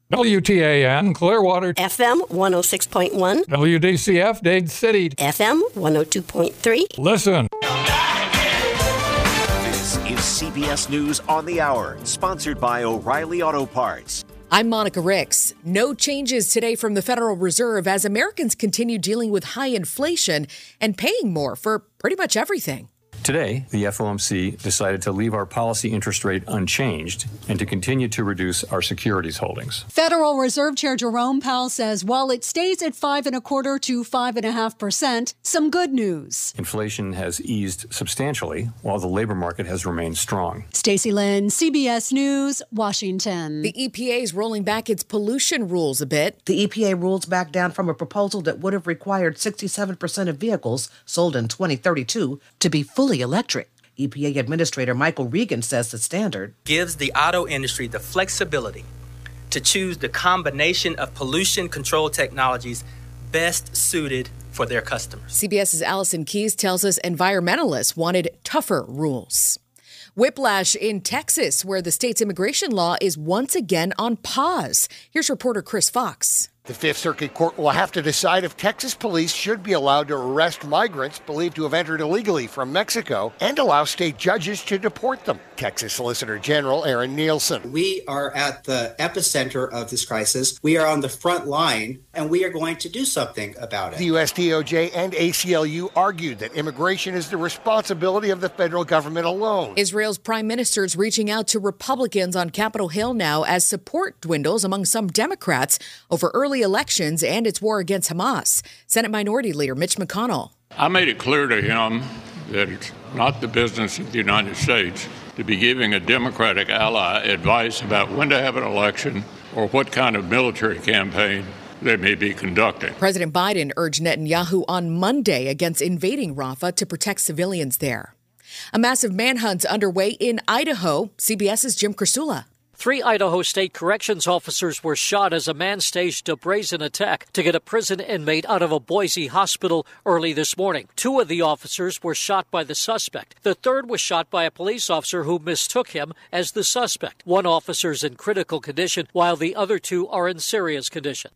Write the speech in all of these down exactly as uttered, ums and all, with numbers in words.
W T A N, Clearwater. F M one oh six point one. W D C F, Dade City. F M one oh two point three. Listen. This is C B S News on the Hour, sponsored by O'Reilly Auto Parts. I'm Monica Ricks. No changes today from the Federal Reserve as Americans continue dealing with high inflation and paying more for pretty much everything. Today, the F O M C decided to leave our policy interest rate unchanged and to continue to reduce our securities holdings. Federal Reserve Chair Jerome Powell says while it stays at five and a quarter to five and a half percent, some good news. Inflation has eased substantially while the labor market has remained strong. Stacey Lynn, C B S News, Washington. The E P A is rolling back its pollution rules a bit. The E P A rules back down from a proposal that would have required sixty-seven percent of vehicles sold in twenty thirty-two to be fully electric. E P A Administrator Michael Regan says the standard gives the auto industry the flexibility to choose the combination of pollution control technologies best suited for their customers. CBS's Allison Keyes tells us environmentalists wanted tougher rules. Whiplash in Texas, where the state's immigration law is once again on pause. Here's reporter Chris Fox. The Fifth Circuit Court will have to decide if Texas police should be allowed to arrest migrants believed to have entered illegally from Mexico and allow state judges to deport them. Texas Solicitor General Aaron Nielsen. We are at the epicenter of this crisis. We are on the front line, and we are going to do something about it. The U S D O J and A C L U argued that immigration is the responsibility of the federal government alone. Israel's prime minister is reaching out to Republicans on Capitol Hill now as support dwindles among some Democrats over early elections and its war against Hamas. Senate Minority Leader Mitch McConnell. I made it clear to him that it's not the business of the United States to be giving a Democratic ally advice about when to have an election or what kind of military campaign they may be conducting. President Biden urged Netanyahu on Monday against invading Rafah to protect civilians there. A massive manhunt's underway in Idaho. CBS's Jim Krasula. Three Idaho State Corrections officers were shot as a man staged a brazen attack to get a prison inmate out of a Boise hospital early this morning. Two of the officers were shot by the suspect. The third was shot by a police officer who mistook him as the suspect. One officer is in critical condition, while the other two are in serious condition.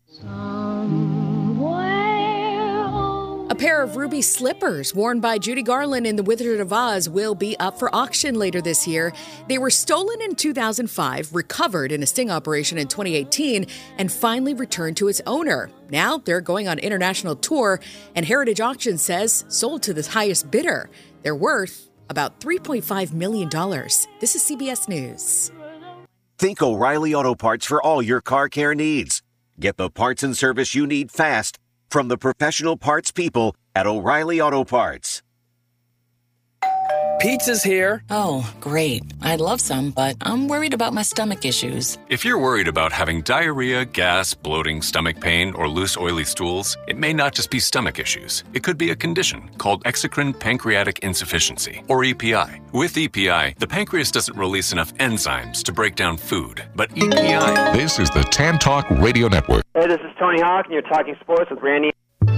A pair of ruby slippers worn by Judy Garland in The Wizard of Oz will be up for auction later this year. They were stolen in two thousand five, recovered in a sting operation in twenty eighteen, and finally returned to its owner. Now they're going on international tour, and Heritage Auction says sold to the highest bidder. They're worth about three point five million dollars. This is C B S News. Think O'Reilly Auto Parts for all your car care needs. Get the parts and service you need fast from the professional parts people at O'Reilly Auto Parts. Pizza's here. Oh, great. I'd love some, but I'm worried about my stomach issues. If you're worried about having diarrhea, gas, bloating, stomach pain, or loose, oily stools, it may not just be stomach issues. It could be a condition called exocrine pancreatic insufficiency, or E P I. With E P I, the pancreas doesn't release enough enzymes to break down food, but E P I... This is the Tan Talk Radio Network. Hey, this is Tony Hawk, and you're talking sports with Randy.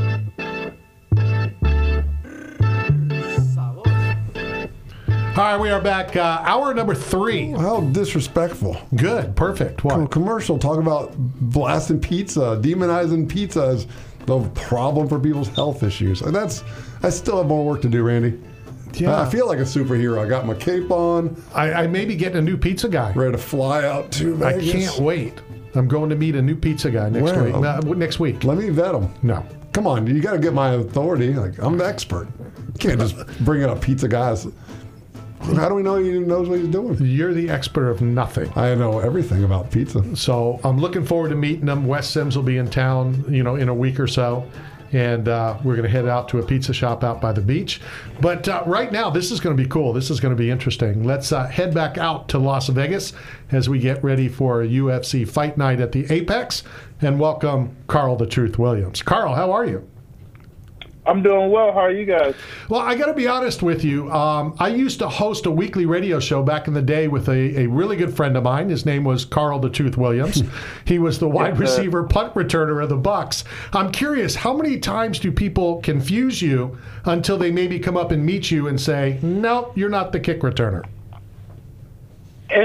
All right, we are back. Uh, hour number three. How disrespectful. Good, perfect. What? Com- commercial, talk about blasting pizza, demonizing pizza as the problem for people's health issues. And that's, I still have more work to do, Randy. Yeah. I feel like a superhero. I got my cape on. I, I may be getting a new pizza guy. Ready to fly out to Vegas. I can't wait. I'm going to meet a new pizza guy next Where? week. Uh, next week. Let me vet him. No. Come on, you got to get my authority. Like, I'm the expert. You can't just bring in a pizza guy. How do we know he knows what he's doing? You're the expert of nothing. I know everything about pizza. So I'm looking forward to meeting him. Wes Sims will be in town, you know, in a week or so. And uh, we're going to head out to a pizza shop out by the beach. But uh, right now, this is going to be cool. This is going to be interesting. Let's uh, head back out to Las Vegas as we get ready for a U F C fight night at the Apex and welcome Carl the Truth Williams. Carl, how are you? I'm doing well. How are you guys? Well, I got to be honest with you. Um, I used to host a weekly radio show back in the day with a, a really good friend of mine. His name was Carl the Truth Williams. He was the wide yes, receiver punt returner of the Bucs. I'm curious, how many times do people confuse you until they maybe come up and meet you and say, no, you're not the kick returner? It's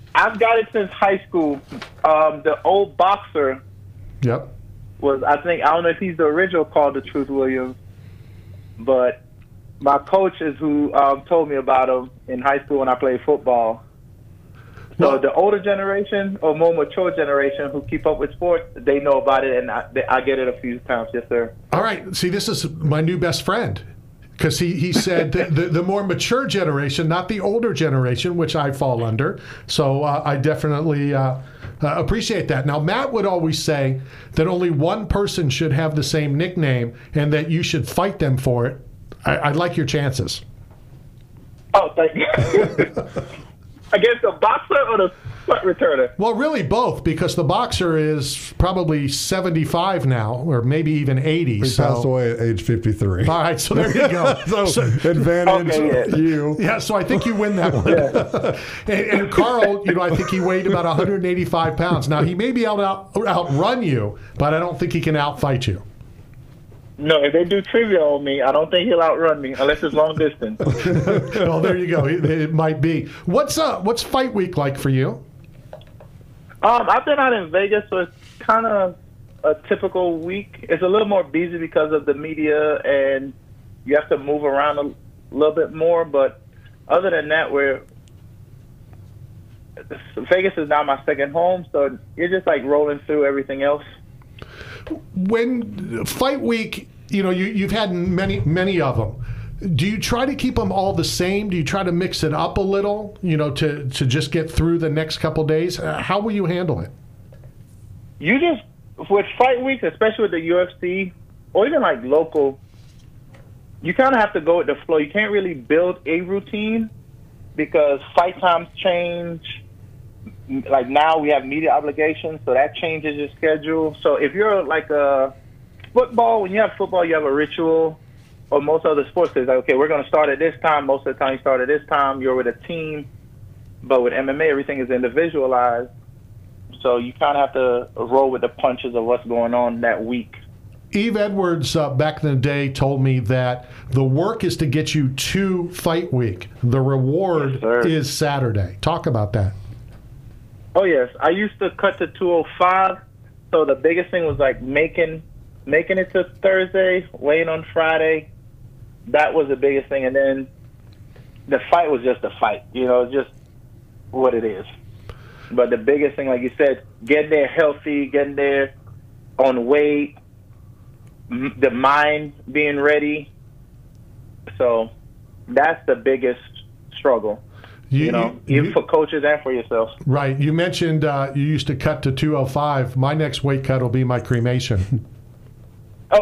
I've got it since high school. Um, the old boxer. Yep. Was I think I don't know if he's the original called the Truth Williams, but my coach is who um, told me about him in high school when I played football. So well, the older generation or more mature generation who keep up with sports, they know about it, and I, they, I get it a few times. Yes, sir. All right. See, this is my new best friend. Because he, he said the, the, the more mature generation, not the older generation, which I fall under. So uh, I definitely uh, uh, appreciate that. Now, Matt would always say that only one person should have the same nickname and that you should fight them for it. I, I like your chances. Oh, thank you. Against the boxer or the punt returner? Well, really both, because the boxer is probably seventy-five now, or maybe even eighty. He so. passed away at age fifty-three. All right, so there you go. so, so advantage okay, yeah. you. Yeah, so I think you win that one. Yeah. and, and Carl, you know, I think he weighed about one hundred eighty-five pounds. Now, he may be able to out, outrun you, but I don't think he can outfight you. No, if they do trivia on me, I don't think he'll outrun me unless it's long distance. Well, there you go. It, it might be. What's uh, what's fight week like for you? Um, I've been out in Vegas, so it's kind of a typical week. It's a little more busy because of the media, and you have to move around a little bit more. But other than that, we're Vegas is now my second home, so you're just like rolling through everything else. When fight week, you know, you, you've had many, many of them. Do you try to keep them all the same? Do you try to mix it up a little, you know, to, to just get through the next couple days? Uh, how will you handle it? You just, with fight weeks, especially with the U F C, or even like local, you kind of have to go with the flow. You can't really build a routine because fight times change. Like now we have media obligations, so that changes your schedule. So if you're like a football, when you have football, you have a ritual, or most other sports, it's like, okay, we're going to start at this time. Most of the time you start at this time. You're with a team. But with M M A, everything is individualized. So you kind of have to roll with the punches of what's going on that week. Eve Edwards, uh, back in the day, told me that the work is to get you to fight week. The reward yes, is Saturday. Talk about that. Oh, yes. I used to cut to two oh five, so the biggest thing was like making making it to Thursday, weighing on Friday. That was the biggest thing. And then the fight was just a fight. You know, it's just what it is. But the biggest thing, like you said, getting there healthy, getting there on weight, m- the mind being ready. So that's the biggest struggle. You, you know, you, even for coaches and for yourself. Right. You mentioned uh, you used to cut to two oh five. My next weight cut will be my cremation. Oh,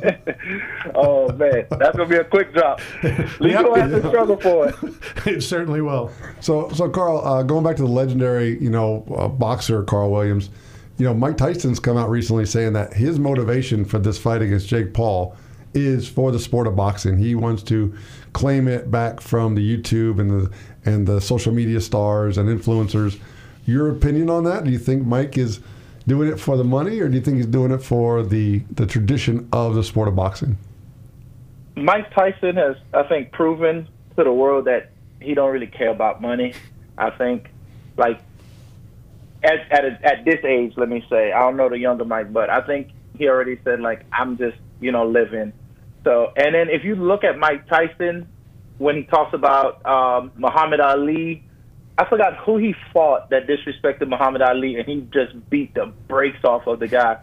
oh man, that's gonna be a quick drop. At least you'll have to struggle for it. It certainly will. So, so Carl, uh, going back to the legendary, you know, uh, boxer Carl Williams, you know, Mike Tyson's come out recently saying that his motivation for this fight against Jake Paul is for the sport of boxing. He wants to claim it back from the YouTube and the and the social media stars and influencers. Your opinion on that? Do you think Mike is doing it for the money, or do you think he's doing it for the the tradition of the sport of boxing? Mike Tyson has, I think, proven to the world that he don't really care about money. I think, like, at at, a, at this age, let me say, I don't know the younger Mike, but I think he already said, like, I'm just, you know, living. So, and then if you look at Mike Tyson, when he talks about um, Muhammad Ali, I forgot who he fought that disrespected Muhammad Ali, and he just beat the brakes off of the guy.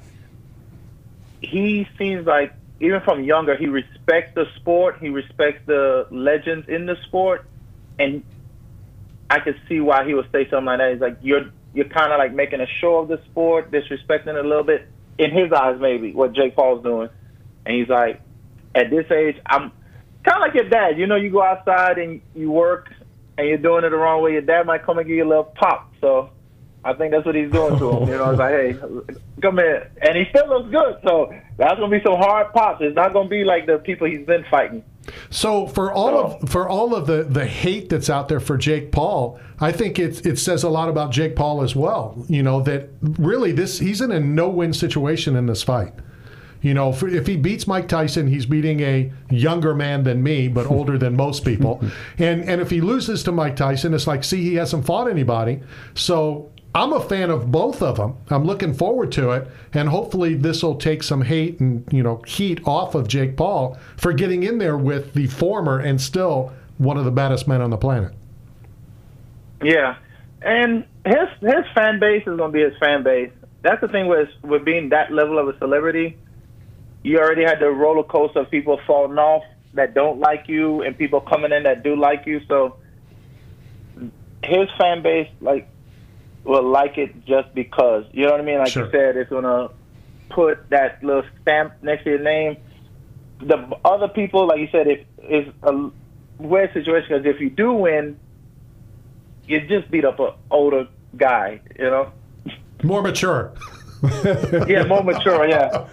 He seems like, even from younger, he respects the sport. He respects the legends in the sport. And I could see why he would say something like that. He's like, you're you're kind of like making a show of the sport, disrespecting it a little bit. In his eyes, maybe, what Jake Paul's doing. And he's like, at this age, I'm kind of like your dad. You know, you go outside and you work, and you're doing it the wrong way. Your dad might come and give you a little pop. So I think that's what he's doing to him. You know, it's like, hey, come here. And he still looks good. So that's going to be some hard pops. It's not going to be like the people he's been fighting. So for all so. of for all of the, the hate that's out there for Jake Paul, I think it it says a lot about Jake Paul as well. You know, that really this he's in a no-win situation in this fight. You know, for, if he beats Mike Tyson, he's beating a younger man than me, but older than most people. And and if he loses to Mike Tyson, it's like, see, he hasn't fought anybody. So I'm a fan of both of them. I'm looking forward to it, and hopefully this will take some hate and, you know, heat off of Jake Paul for getting in there with the former and still one of the baddest men on the planet. Yeah, and his his fan base is going to be his fan base. That's the thing with with being that level of a celebrity. You already had the roller coaster of people falling off that don't like you and people coming in that do like you. So his fan base, like, will like it just because. You know what I mean? Like Sure. you said, it's going to put that little stamp next to your name. The other people, like you said, if it's a weird situation because if you do win, you just beat up an older guy, you know? More mature. Yeah, more mature, yeah.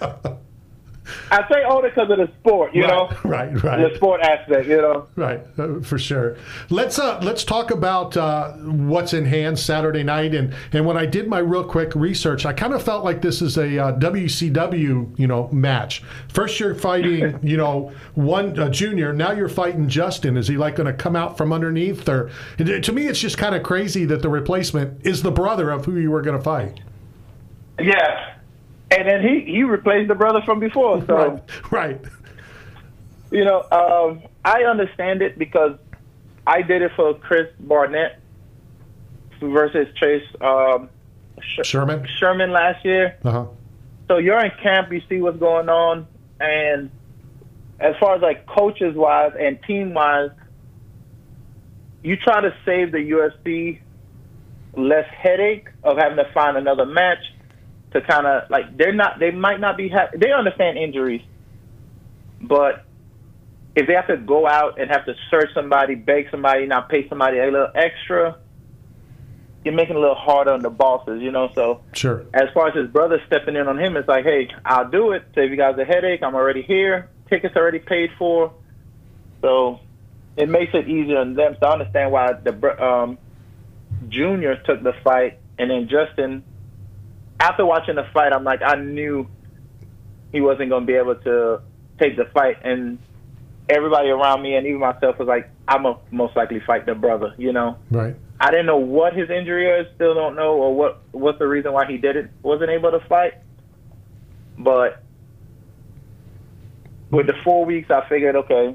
I say older because of the sport, you Right, know? right, right. The sport aspect, you know? Right, uh, for sure. Let's uh, let's talk about uh, what's in hand Saturday night. And, and when I did my real quick research, I kind of felt like this is a uh, W C W, you know, match. First you're fighting, you know, one uh, junior. Now you're fighting Justin. Is he like going to come out from underneath? Or to me, it's just kind of crazy that the replacement is the brother of who you were going to fight. Yeah. And then he, he replaced the brother from before. So, right. right. You know, um, I understand it because I did it for Chris Barnett versus Chase um, Sh- Sherman Sherman last year. Uh-huh. So you're in camp, you see what's going on, and as far as like coaches wise and team wise, you try to save the U F C less headache of having to find another match. To kind of like they're not, they might not be. Ha- they understand injuries, but if they have to go out and have to search somebody, beg somebody, not pay somebody a little extra, you're making it a little harder on the bosses, you know. So sure. As far as his brother stepping in on him, it's like, hey, I'll do it. Save you guys a headache. I'm already here. Tickets already paid for, so it makes it easier on them. So I understand why the um, juniors took the fight, and then Justin. After watching the fight, I'm like, I knew he wasn't going to be able to take the fight. And everybody around me and even myself was like, I'm going to most likely fight the brother, you know? Right. I didn't know what his injury is, still don't know, or what what's the reason why he didn't, wasn't able to fight. But with the four weeks, I figured, okay,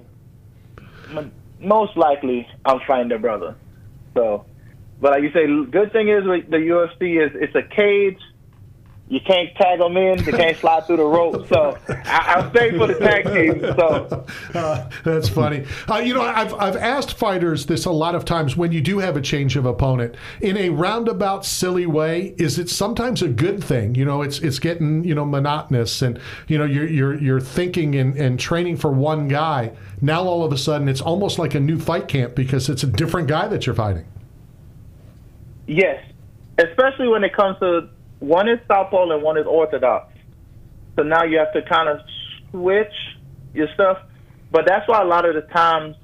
most likely I'm fighting the brother. So, but like you say, good thing is with the U F C is it's a cage. You can't tag them in. They can't slide through the rope. So I, I'll stay for the tag team. So uh, that's funny. Uh, you know, I've I've asked fighters this a lot of times. When you do have a change of opponent in a roundabout, silly way, is it sometimes a good thing? You know, it's it's getting you know monotonous, and you know you're you're you're thinking and, and training for one guy. Now all of a sudden, it's almost like a new fight camp because it's a different guy that you're fighting. Yes, especially when it comes to. One is southpaw and one is orthodox. So now you have to kind of switch your stuff. But that's why a lot of the times,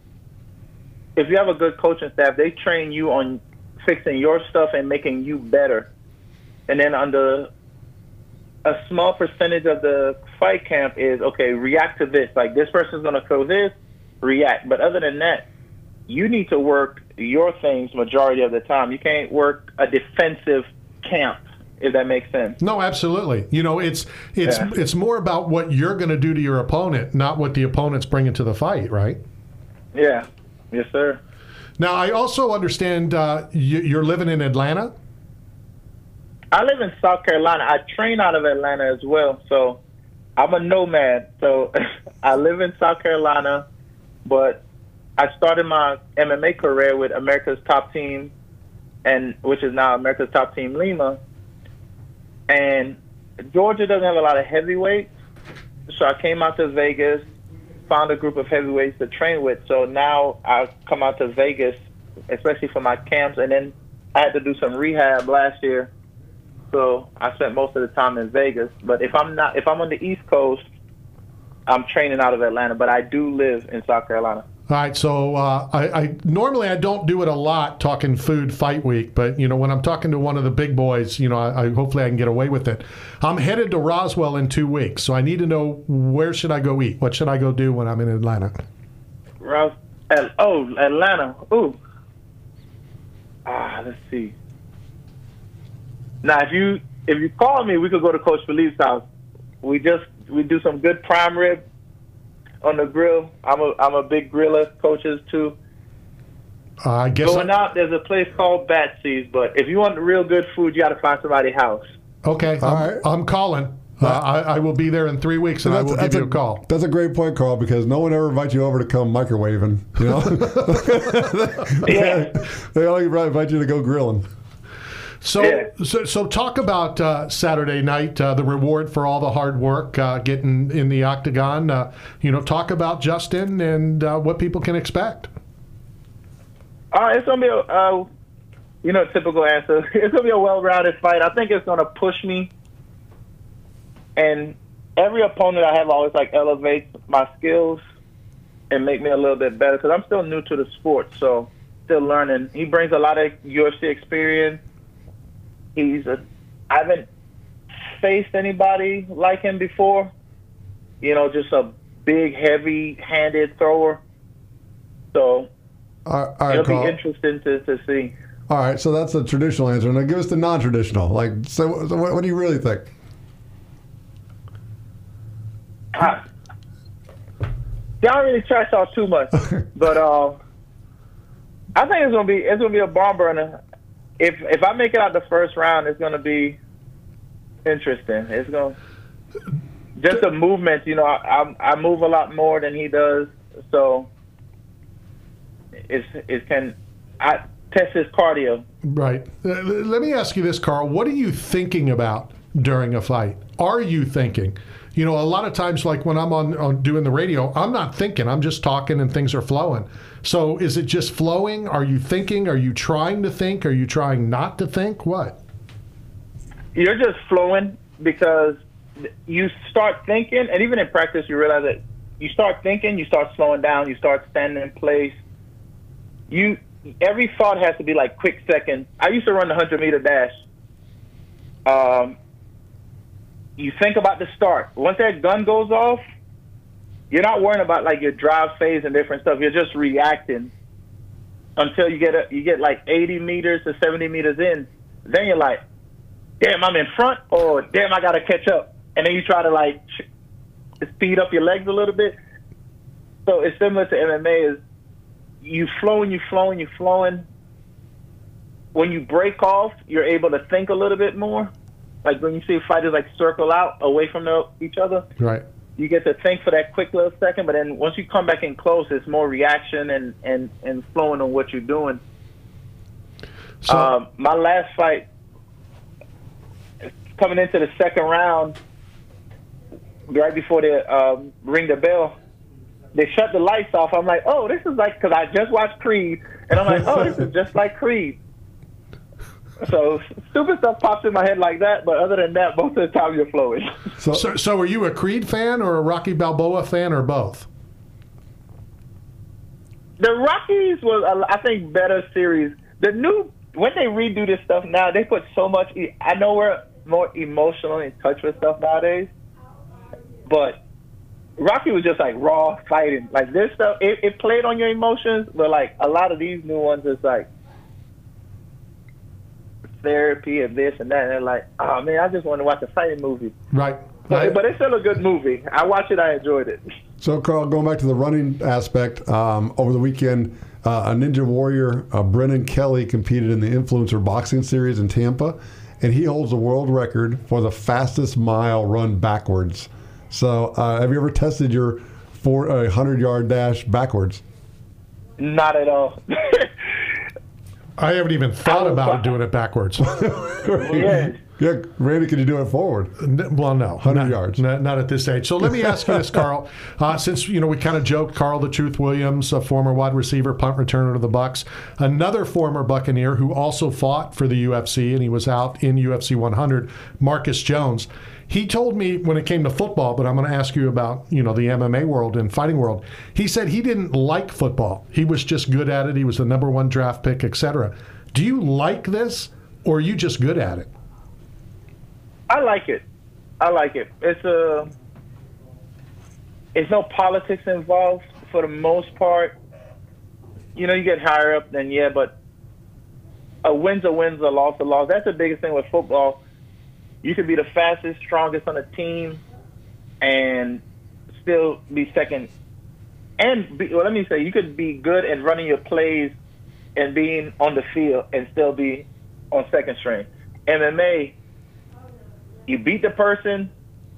if you have a good coaching staff, they train you on fixing your stuff and making you better. And then under a small percentage of the fight camp is, okay, react to this. Like this person's going to throw this, react. But other than that, you need to work your things majority of the time. You can't work a defensive camp. If that makes sense. No, absolutely. You know, it's it's yeah. it's more about what you're going to do to your opponent, not what the opponent's bringing to the fight, right? Yeah. Yes, sir. Now, I also understand uh, you, you're living in Atlanta. I live in South Carolina. I train out of Atlanta as well, so I'm a nomad. So I live in South Carolina, but I started my M M A career with America's Top Team, and which is now America's Top Team Lima. And Georgia doesn't have a lot of heavyweights, so I came out to Vegas, found a group of heavyweights to train with. So now I come out to Vegas, especially for my camps, and then I had to do some rehab last year. So I spent most of the time in Vegas. But if I'm not, if I'm on the East Coast, I'm training out of Atlanta. But I do live in South Carolina. All right, so uh, I, I normally I don't do it a lot talking food fight week, but you know when I'm talking to one of the big boys, you know I, I hopefully I can get away with it. I'm headed to Roswell in two weeks, so I need to know where should I go eat? What should I go do when I'm in Atlanta? Ros- At, oh, Atlanta. Ooh. Ah, let's see. Now, if you if you call me, we could go to Coach Philippe's house. We just we do some good prime rib on the grill. I'm a I'm a big griller, coaches too. Uh, I guess going I... out. There's a place called Batsy's, but if you want real good food, you got to find somebody's house. Okay, All I'm, right. I'm calling. Uh, I, I will be there in three weeks, and I will give you a, a call. That's a great point, Carl, because no one ever invites you over to come microwaving. You know, yeah. They only invite you to go grilling. So, yeah. so, so talk about uh, Saturday night, uh, the reward for all the hard work, uh, getting in the octagon. Uh, you know, talk about Justin and uh, what people can expect. Uh, it's gonna be a, uh, you know, typical answer. It's gonna be a well-rounded fight. I think it's gonna push me. And every opponent I have always like elevates my skills and make me a little bit better because I'm still new to the sport, so still learning. He brings a lot of U F C experience. He's a, I haven't faced anybody like him before. You know, just a big, heavy-handed thrower. So all right, it'll Carl. be interesting to, to see. All right, so that's the traditional answer. Now give us the non-traditional. Like, so, so what, what do you really think? I don't really trash talk too much, but uh, I think it's gonna be it's gonna be a barn burner. If if I make it out the first round, it's gonna be interesting. It's gonna just the movement. You know, I, I I move a lot more than he does, so it's it can I test his cardio. Right. Uh, let me ask you this, Carl. What are you thinking about during a fight? Are you thinking? You know, a lot of times, like when I'm on, on doing the radio, I'm not thinking. I'm just talking and things are flowing. So is it just flowing? Are you thinking? Are you trying to think? Are you trying not to think? What? You're just flowing because you start thinking, and even in practice, you realize that you start thinking, you start slowing down, you start standing in place. You every thought has to be like quick seconds. I used to run the hundred-meter dash. Um. You think about the start. Once that gun goes off, you're not worrying about like your drive phase and different stuff. You're just reacting until you get a, you get like eighty meters to seventy meters in. Then you're like, damn, I'm in front, or damn, I gotta catch up. And then you try to like speed up your legs a little bit. So it's similar to M M A. Is you flowing, you flowing, you flowing. When you break off, you're able to think a little bit more. Like when you see fighters like circle out away from the, each other, right? You get to think for that quick little second, but then once you come back in close, it's more reaction and, and, and flowing on what you're doing. So, um, my last fight, coming into the second round, right before they um, ring the bell, they shut the lights off. I'm like, oh, this is like, because I just watched Creed, and I'm like, oh, this is just like Creed. So stupid stuff pops in my head like that, but other than that, most of the time you're flowing. So, so, so are you a Creed fan or a Rocky Balboa fan or both? The Rockies was, I think, better series. The new, when they redo this stuff now, they put so much, I know we're more emotionally in touch with stuff nowadays, but Rocky was just like raw fighting. Like this stuff, it, it played on your emotions, but like a lot of these new ones, it's like, therapy and this and that, and they're like, oh man, I just want to watch a fighting movie. Right. But, right. but it's still a good movie. I watched it, I enjoyed it. So, Carl, going back to the running aspect, um, over the weekend, uh, a Ninja Warrior, uh, Brennan Kelly, competed in the Influencer Boxing Series in Tampa, and he holds the world record for the fastest mile run backwards. So, uh, have you ever tested your four uh, hundred-yard dash backwards? Not at all. I haven't even thought about doing it backwards. Yeah. Yeah, Randy, can you do it forward? Well, no. one hundred not, yards. Not, not at this age. So let me ask you this, Carl. Uh, since, you know, we kind of joked, Carl the Truth Williams, a former wide receiver, punt returner to the Bucs, another former Buccaneer who also fought for the U F C, and he was out in U F C one hundred, Marcus Jones. He told me when it came to football, but I'm going to ask you about, you know, the M M A world and fighting world. He said he didn't like football. He was just good at it. He was the number one draft pick, et cetera. Do you like this, or are you just good at it? I like it. I like it. It's a. It's no politics involved for the most part. You know, you get higher up, then yeah, but a win's a win's, a loss a loss. That's the biggest thing with football. You could be the fastest, strongest on the team, and still be second. And be, well, let me say, you could be good at running your plays and being on the field, and still be on second string. M M A. You beat the person.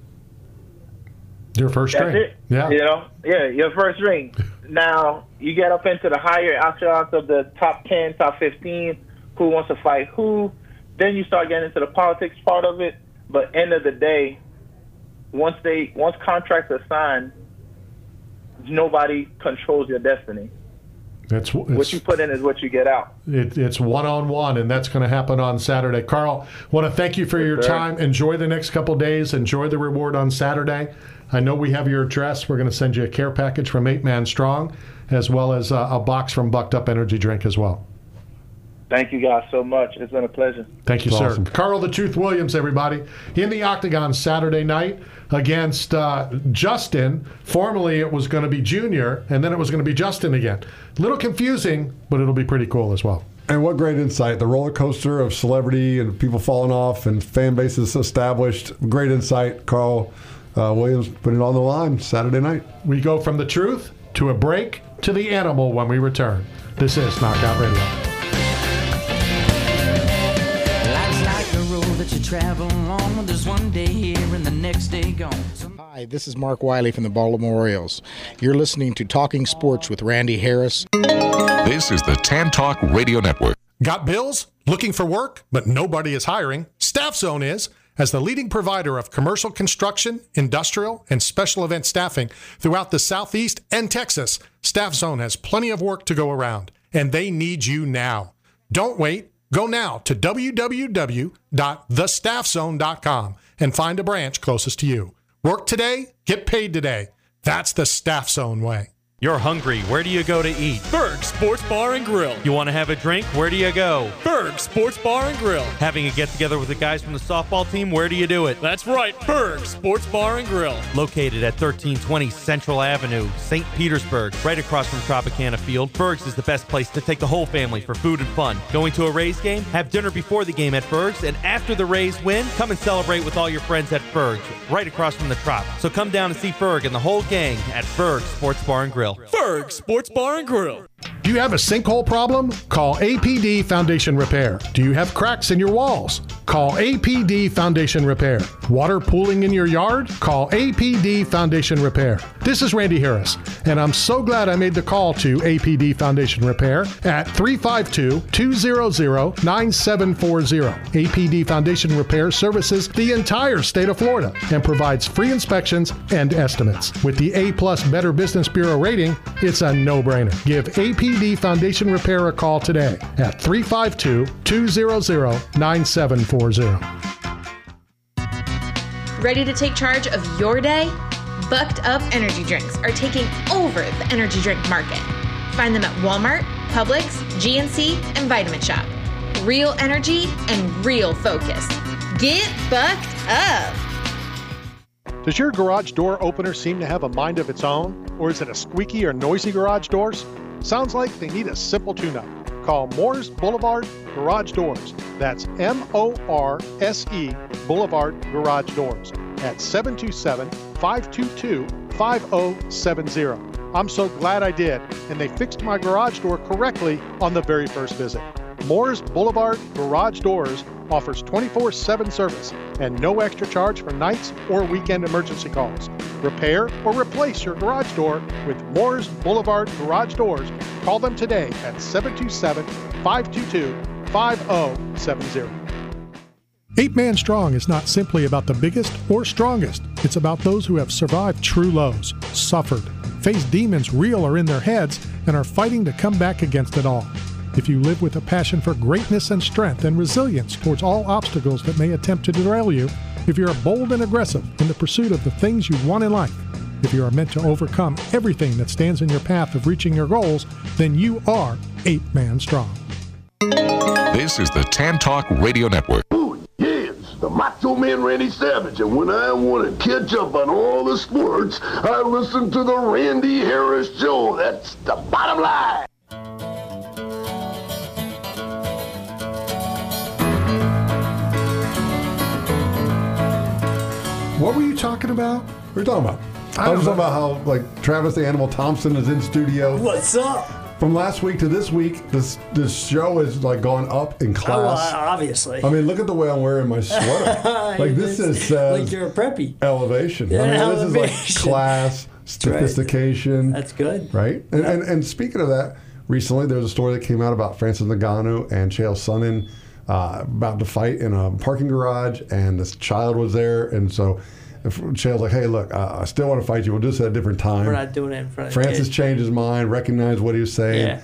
Your first That's string. it. Yeah. You know, yeah, your first ring. Now you get up into the higher echelons of the top ten, top fifteen. Who wants to fight who? Then you start getting into the politics part of it. But end of the day, once they once contracts are signed, nobody controls your destiny. It's, it's, what you put in is what you get out. It, it's one-on-one, and that's going to happen on Saturday. Carl, want to thank you for your time. Enjoy the next couple days. Enjoy the reward on Saturday. I know we have your address. We're going to send you a care package from Eight Man Strong, as well as a, a box from Bucked Up Energy Drink as well. Thank you guys so much. It's been a pleasure. Thank you, That's sir. awesome. Carl the Truth Williams, everybody, in the Octagon Saturday night against uh, Justin. Formerly, it was going to be Junior, and then it was going to be Justin again. A little confusing, but it'll be pretty cool as well. And what great insight. The roller coaster of celebrity and people falling off and fan bases established. Great insight. Carl uh, Williams putting it on the line Saturday night. We go from the truth to a break to the animal when we return. This is Knockout Radio. That you travel on, there's one day here and the next day gone. Hi, this is Mark Wiley from the Baltimore Orioles. You're listening to Talking Sports with Randy Harris. This is the Tan Talk Radio Network. Got bills? Looking for work, but nobody is hiring? Staff Zone is. As the leading provider of commercial construction, industrial, and special event staffing throughout the Southeast and Texas, Staff Zone has plenty of work to go around, and they need you now. Don't wait. Go now to w w w dot the staff zone dot com and find a branch closest to you. Work today, get paid today. That's the Staff Zone way. You're hungry. Where do you go to eat? Berg Sports Bar and Grill. You want to have a drink? Where do you go? Berg Sports Bar and Grill. Having a get-together with the guys from the softball team? Where do you do it? That's right, Berg Sports Bar and Grill. Located at thirteen twenty Central Avenue, Saint Petersburg, right across from Tropicana Field, Berg's is the best place to take the whole family for food and fun. Going to a Rays game? Have dinner before the game at Berg's, and after the Rays win, come and celebrate with all your friends at Berg's, right across from the Trop. So come down and see Berg and the whole gang at Berg Sports Bar and Grill. Berg Sports Bar and Grill. Do you have a sinkhole problem? Call A P D Foundation Repair. Do you have cracks in your walls? Call A P D Foundation Repair. Water pooling in your yard? Call A P D Foundation Repair. This is Randy Harris, and I'm so glad I made the call to A P D Foundation Repair at three five two, two zero zero, nine seven four zero. A P D Foundation Repair services the entire state of Florida and provides free inspections and estimates. With the A-plus Better Business Bureau rating, it's a no-brainer. Give A P D Foundation Repair a call today at three five two, two zero zero, nine seven four zero. Ready to take charge of your day? Bucked Up Energy Drinks are taking over the energy drink market. Find them at Walmart, Publix, G N C, and Vitamin Shop. Real energy and real focus. Get bucked up! Does your garage door opener seem to have a mind of its own? Or is it a squeaky or noisy garage doors? Sounds like they need a simple tune-up. Call Morse Boulevard Garage Doors. That's M O R S E Boulevard Garage Doors at seven two seven, five two two, five zero seven zero. I'm so glad I did, and they fixed my garage door correctly on the very first visit. Morse Boulevard Garage Doors offers twenty-four seven service and no extra charge for nights or weekend emergency calls. Repair or replace your garage door with Morse Boulevard Garage Doors. Call them today at seven two seven, five two two, five zero seven zero. Eight Man Strong is not simply about the biggest or strongest. It's about those who have survived true lows, suffered, faced demons real or in their heads, and are fighting to come back against it all. If you live with a passion for greatness and strength and resilience towards all obstacles that may attempt to derail you, if you are bold and aggressive in the pursuit of the things you want in life, if you are meant to overcome everything that stands in your path of reaching your goals, then you are Eight Man Strong. This is the Tan Talk Radio Network. The Macho Man Randy Savage, and when I want to catch up on all the sports, I listen to the Randy Harris Show. That's the bottom line. What were you talking about? What are you talking about? I, I was talking about how like Travis the Animal Thompson is in studio. What's up? From last week to this week, this this show has like gone up in class. Oh, well, obviously. I mean, look at the way I'm wearing my sweater. Like this is says like you're a preppy. Elevation. Yeah, I mean, elevation. This is like class, sophistication. That's good. Right? And, and and speaking of that, recently there was a story that came out about Francis Ngannou and Chael Sonnen uh, about to fight in a parking garage, and this child was there, and so. Chael's like, hey, look, uh, I still want to fight you. We'll do this at a different time. We're not doing it in front of Francis kids. changed his mind, recognized what he was saying. Yeah.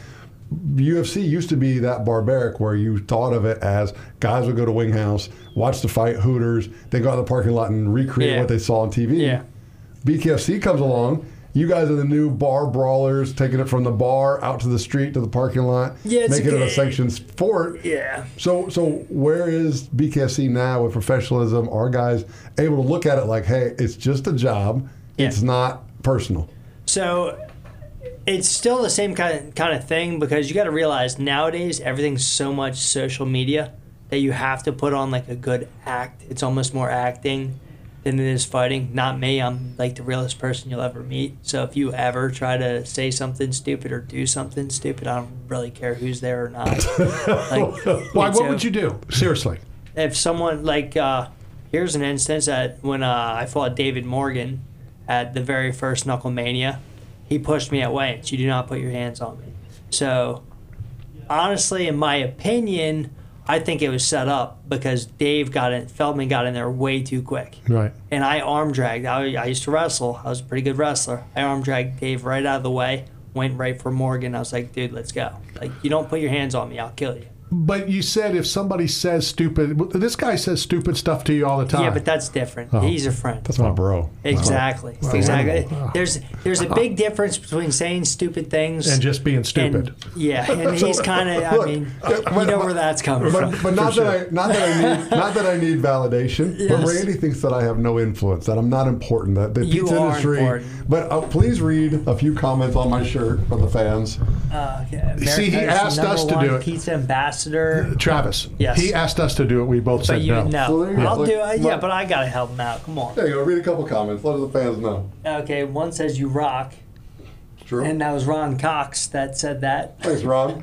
U F C used to be that barbaric where you thought of it as guys would go to Wing House, watch the fight, Hooters, then go out in the parking lot and recreate Yeah. what they saw on T V. Yeah. B K F C comes along. You guys are the new bar brawlers, taking it from the bar out to the street to the parking lot, Yeah, it's making it okay. a sanctioned sport. Yeah. So, so where is B K F C now with professionalism? Are guys able to look at it like, hey, it's just a job. Yeah. It's not personal. So it's still the same kind of, kind of thing because you got to realize nowadays everything's so much social media that you have to put on like a good act. It's almost more acting than it is fighting. Not me. I'm like the realest person you'll ever meet. So if you ever try to say something stupid or do something stupid, I don't really care who's there or not. Like, Why? What so would you do? Seriously. if someone like uh, here's an instance that when uh, I fought David Morgan at the very first Knucklemania, he pushed me at weights. You do not put your hands on me. So honestly, in my opinion, I think it was set up because Dave got in, Feldman got in there way too quick. Right. And I arm dragged. I, I used to wrestle. I was a pretty good wrestler. I arm dragged Dave right out of the way, went right for Morgan. I was like, dude, let's go. Like, you don't put your hands on me, I'll kill you. But you said if somebody says stupid, this guy says stupid stuff to you all the time. Yeah, but that's different. Oh. He's a friend. That's my bro. Exactly. Wow. Exactly. Wow. There's there's a big difference between saying stupid things And just being stupid. and- yeah, and he's kind of. I Look, mean, but- you know where that's coming But, from. but not For that sure. I not that I need not that I need validation. But Yes. Randy thinks that I have no influence, that I'm not important, that the You pizza are industry. important. But uh, please read a few comments on my shirt from the fans. Uh, okay. See, he America's asked number us to one do it. Pizza ambassador. Travis. Yes. He asked us to do it. We both But said you no. know, So there you go. I'll Look, do it. Yeah, look. but I gotta help him out. Come on. There you go. Read a couple comments. Let the fans know. Okay, one says you rock, True. and that was Ron Cox that said that. Thanks, Ron.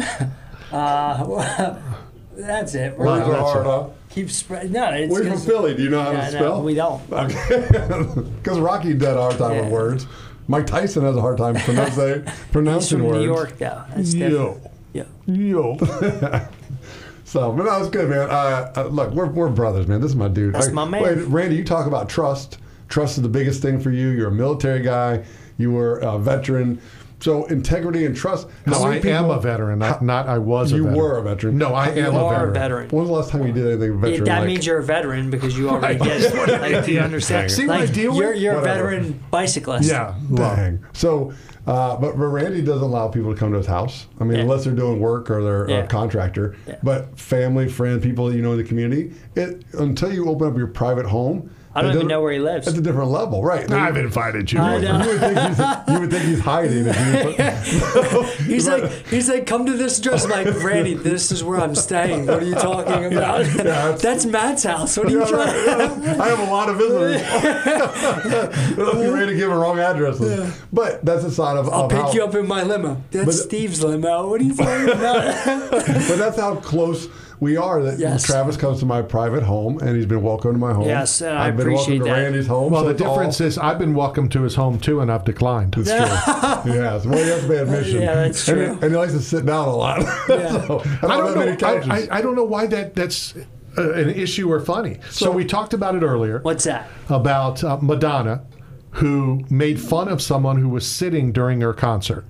Uh, that's it. Words Ron, are hard, huh? keep spreading. No, it's We're from 'cause- Philly. Do you know how Yeah, to no, spell? we don't. Because Rocky had a hard time with Yeah. words. Mike Tyson has a hard time pronouncing, He's pronouncing from words. New York, though. That's Yo. different. Yeah. Yo. So, but that was good, man. Uh, uh, look, we're, we're brothers, man. This is my dude. That's Like, my man. Wait, Randy, you talk about trust. Trust is the biggest thing for you. You're a military guy. You were a veteran. So integrity and trust. No, How I many am people- a veteran, not, not I was a You veteran. were a veteran. No, I You am You a are veteran. a veteran. When was the last time you did anything It, veteran? that like? means you're a veteran because you already Right. get it. Like, do you understand? See what I like, deal with? You're, you're a Whatever. veteran bicyclist. Yeah. Well, Dang. So, uh, but, but Randy doesn't allow people to come to his house. I mean, Yeah. unless they're doing work or they're Yeah. a contractor. Yeah. But family, friends, people that you know in the community, it until you open up your private home. I don't it even doesn't- know where he lives. It's a different level, right? I've invited you. I know. You would think he's, you would think he's hiding. If you, He's like, he's like, come to this address. I'm like, Randy, this is where I'm staying. What are you talking about? Yeah, that's- That's Matt's house. What are you Yeah, trying? right, yeah. I have a lot of visitors. I'll be ready to give wrong addresses. But that's a sign of, I'll of pick how, you up in my limo. That's But- Steve's limo. What are you talking about? But that's how close we are. That Yes. Travis comes to my private home, and he's been welcome to my home. Yes, and I I've been appreciate welcome to that. Randy's home. Well, so the it's all- difference is I've been welcome to his home too, and I've declined. It's true. Yes. Well, you have to pay admission. Yeah, that's And true. he, and he likes to sit down a lot. Yeah. so, I don't, I don't have many know. couches. I, I, I don't know why that that's. uh, an issue or funny. So, so we talked about it earlier. What's that? About uh, Madonna, who made fun of someone who was sitting during her concert.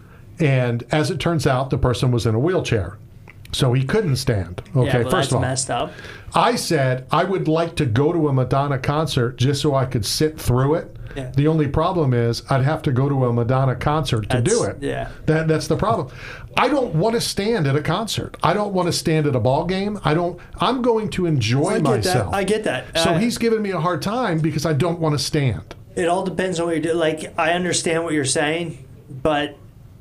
And as it turns out, the person was in a wheelchair. So he couldn't stand. Okay, yeah, well, first that's of all. messed up. I said I would like to go to a Madonna concert just so I could sit through it. Yeah. The only problem is I'd have to go to a Madonna concert to That's- do it. yeah. That that's the problem. I don't want to stand at a concert. I don't want to stand at a ball game. I don't I'm going to enjoy I get myself. that. I get that. So Uh, he's giving me a hard time because I don't want to stand. It all depends on what you do. Like, I understand what you're saying, but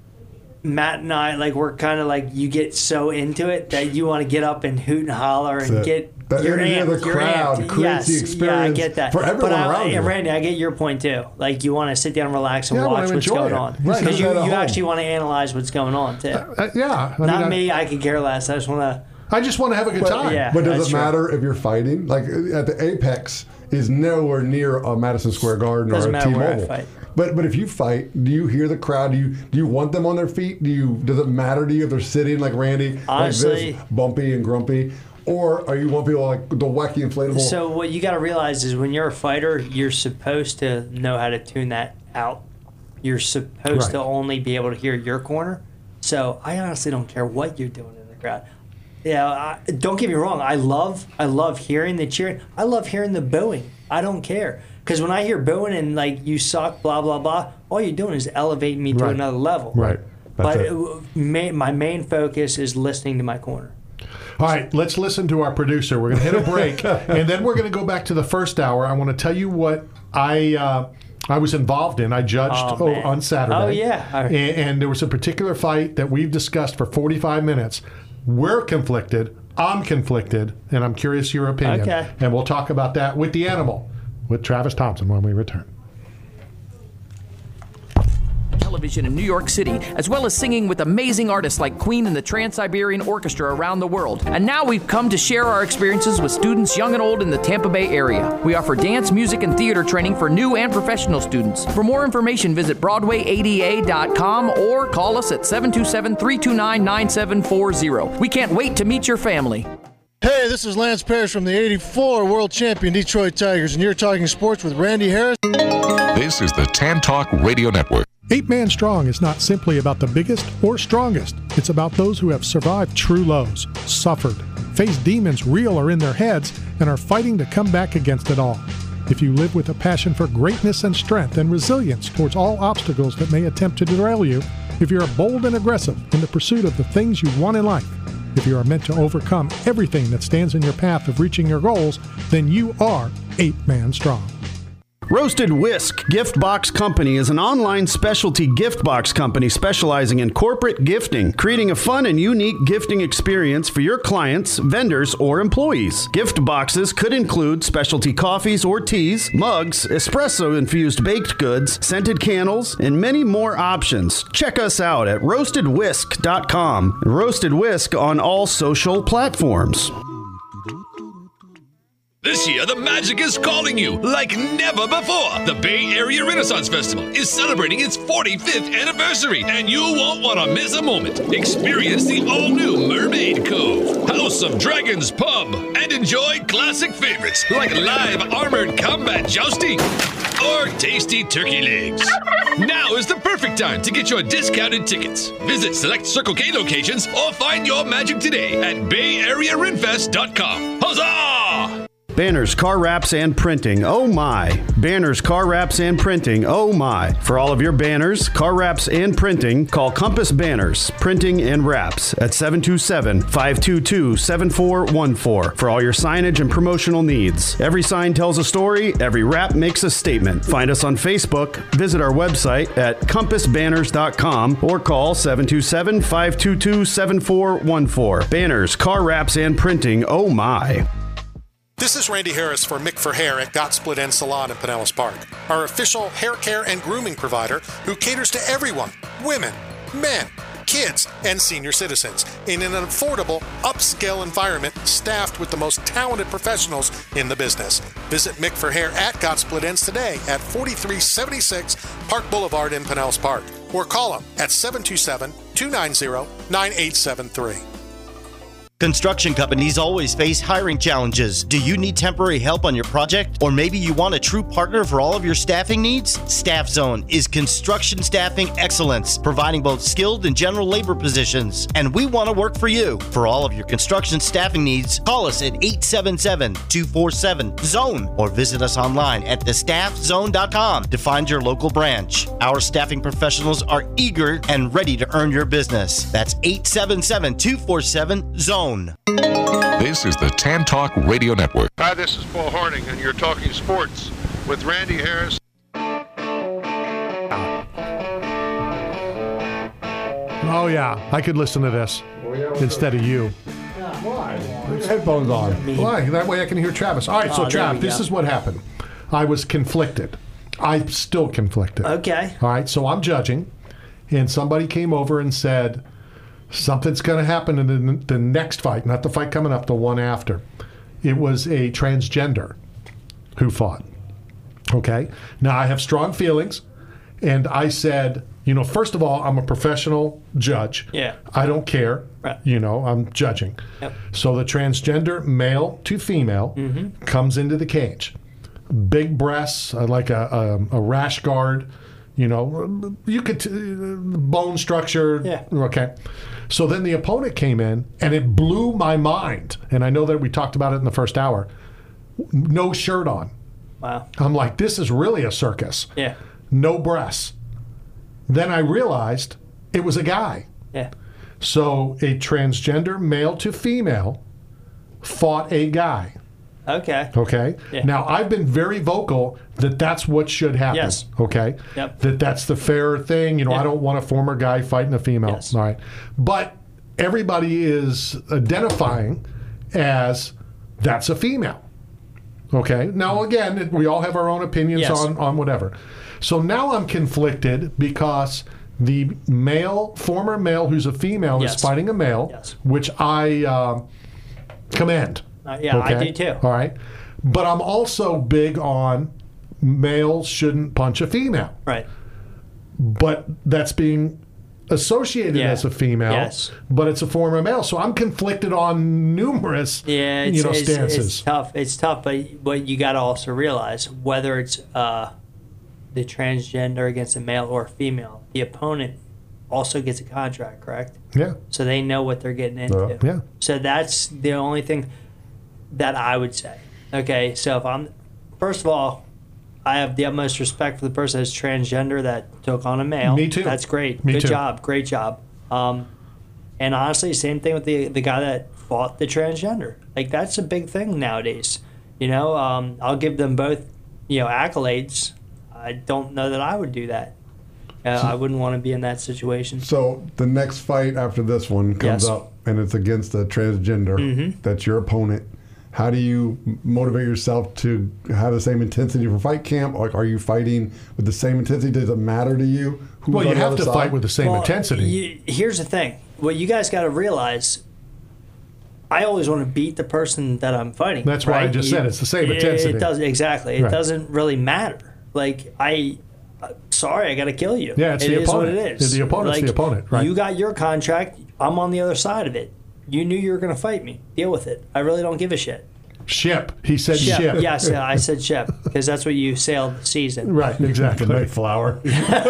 Matt and I, like, we're kind of like, you get so into it that you want to get up and hoot and holler and That's it. get The your energy of amped. the You're crowd amped. creates Yes, the yeah, I experience get that. for everyone but I, around you. Randy, I get your point too. Like, you want to sit down and relax and Yeah, I wanna watch what's enjoy going it. on. Right. Because you, At you home. actually want to analyze what's going on too. Uh, yeah. I Not mean, me, I could care less. I just want to. I just want to have a good But, time. Yeah, but does that's it true. matter if you're fighting? Like at the Apex is nowhere near a Madison Square Garden Doesn't or a matter where I T-Mobile. fight. But but if you fight, do you hear the crowd? Do you do you want them on their feet? Do you does it matter to you if they're sitting like Randy, Honestly- like this, bumpy and grumpy, or are you want people like the wacky inflatable? So what you got to realize is when you're a fighter, you're supposed to know how to tune that out. You're supposed Right. to only be able to hear your corner. So I honestly don't care what you're doing in the crowd. Yeah, I, don't get me wrong. I love, I love hearing the cheering. I love hearing the booing. I don't care because when I hear booing and like you suck, blah blah blah, all you're doing is elevating me to Right. another level. Right. That's But it. uh, ma- my main focus is listening to my corner. All right, let's listen to our producer. We're going to hit a break, and then we're going to go back to the first hour. I want to tell you what I uh, I was involved in. I judged Oh, oh, man. on Saturday. Oh, yeah. And, and there was a particular fight that we've discussed for forty-five minutes. We're conflicted. I'm conflicted, and I'm curious your opinion. Okay. And we'll talk about that with the animal, with Travis Thompson when we return. Television in New York City, as well as singing with amazing artists like Queen and the Trans-Siberian Orchestra around the world. And now we've come to share our experiences with students young and old in the Tampa Bay area. We offer dance, music, and theater training for new and professional students. For more information, visit Broadway A D A dot com or call us at seven two seven, three two nine, nine seven four zero. We can't wait to meet your family. Hey, this is Lance Parrish from the eighty-four World Champion Detroit Tigers, and you're talking sports with Randy Harris. This is the Tan Talk Radio Network. Eight Man Strong is not simply about the biggest or strongest. It's about those who have survived true lows, suffered, faced demons real or in their heads, and are fighting to come back against it all. If you live with a passion for greatness and strength and resilience towards all obstacles that may attempt to derail you, if you're bold and aggressive in the pursuit of the things you want in life, if you are meant to overcome everything that stands in your path of reaching your goals, then you are Eight Man Strong. Roasted Whisk Gift Box Company is an online specialty gift box company specializing in corporate gifting, creating a fun and unique gifting experience for your clients, vendors, or employees. Gift boxes could include specialty coffees or teas, mugs, espresso-infused baked goods, scented candles, and many more options. Check us out at roasted whisk dot com. Roasted Whisk on all social platforms. This year, the magic is calling you like never before. The Bay Area Renaissance Festival is celebrating its forty-fifth anniversary, and you won't want to miss a moment. Experience the all-new Mermaid Cove, House of Dragons Pub, and enjoy classic favorites like live armored combat jousting or tasty turkey legs. Now is the perfect time to get your discounted tickets. Visit select Circle K locations or find your magic today at bay area renfest dot com. Huzzah! Banners, car wraps, and printing. Oh my. Banners, car wraps, and printing. Oh my. For all of your banners, car wraps, and printing, call Compass Banners, Printing and Wraps at seven two seven, five two two, seven four one four for all your signage and promotional needs. Every sign tells a story, every wrap makes a statement. Find us on Facebook, visit our website at compass banners dot com or call seven two seven, five two two, seven four one four. Banners, car wraps, and printing. Oh my. This is Randy Harris for Mick for Hair at Got Split End Salon in Pinellas Park, our official hair care and grooming provider who caters to everyone, women, men, kids, and senior citizens in an affordable, upscale environment staffed with the most talented professionals in the business. Visit Mick for Hair at Got Split Ends today at forty-three seventy-six Park Boulevard in Pinellas Park or call them at seven two seven, two nine zero, nine eight seven three. Construction companies always face hiring challenges. Do you need temporary help on your project? Or maybe you want a true partner for all of your staffing needs? Staff Zone is construction staffing excellence, providing both skilled and general labor positions. And we want to work for you. For all of your construction staffing needs, call us at eight seven seven, two four seven, zone or visit us online at the staff zone dot com to find your local branch. Our staffing professionals are eager and ready to earn your business. That's eight seven seven, two four seven, zone. This is the Tan Talk Radio Network. Hi, this is Paul Harding, and you're talking sports with Randy Harris. Oh, yeah. I could listen to this Oh, yeah, what's instead up? of you. Why? Put your headphones on. Why? That way I can hear Travis. All right, so Oh, there Trav, we this go. is what happened. I was conflicted. I'm still conflicted. Okay. All right, so I'm judging, and somebody came over and said, something's going to happen in the, the next fight, not the fight coming up, the one after. It was a transgender who fought. Okay? Now, I have strong feelings, and I said, you know, first of all, I'm a professional judge. Yeah. I don't care. Right. You know, I'm judging. Yep. So the transgender, male to female, Mhm. comes into the cage. Big breasts, uh, like a, a, a rash guard. You know, you could t- bone structure. Yeah. Okay. So then the opponent came in, and it blew my mind. And I know that we talked about it in the first hour. No shirt on. Wow. I'm like, this is really a circus. Yeah. No breasts. Then I realized it was a guy. Yeah. So a transgender male to female fought a guy. Okay. Okay. Yeah. Now I've been very vocal that that's what should happen. Yes. Okay. Yep. That that's the fair thing. You know, Yeah. I don't want a former guy fighting a female. Yes. All right. But everybody is identifying as that's a female. Okay. Now again, we all have our own opinions Yes. on on whatever. So now I'm conflicted because the male, former male who's a female Yes. is fighting a male, Yes. which I uh, commend. Uh, yeah, I do too. All right. But I'm also big on males shouldn't punch a female. Right. But that's being associated Yeah. as a female. Yes. But it's a former male. So I'm conflicted on numerous Yeah, it's, you know, it's, stances. it's tough. It's tough, but but you got to also realize whether it's uh, the transgender against a male or a female, the opponent also gets a contract, correct? Yeah. So they know what they're getting into. Uh, yeah. So that's the only thing that I would say. Okay, so if I'm, first of all, I have the utmost respect for the person that's transgender that took on a male. Me too. That's great. Me Good too. job. Great job. Um, and honestly, same thing with the the guy that fought the transgender. Like that's a big thing nowadays. You know, um, I'll give them both, you know, accolades. I don't know that I would do that. Uh, I wouldn't want to be in that situation. So the next fight after this one comes Yes. up, and it's against a transgender. Mhm. That's your opponent. How do you m- motivate yourself to have the same intensity for fight camp? Like, are you fighting with the same intensity? Does it matter to you? Who's Well, you on the have other to side? fight with the same Well, intensity. you- here's the thing. What you guys got to realize, I always want to beat the person that I'm fighting. That's why I right? just You- said it's the same it, intensity. It doesn't exactly. It Right. doesn't really matter. Like I, uh, sorry, I got to kill you. Yeah, it's It the is opponent. what it is. The opponent's Like, the opponent, right? You got your contract. I'm on the other side of it. You knew you were going to fight me. Deal with it. I really don't give a shit. Ship. He said ship. Ship. Yes, yeah, I said ship because that's what you sailed the season. Right, exactly. Mayflower.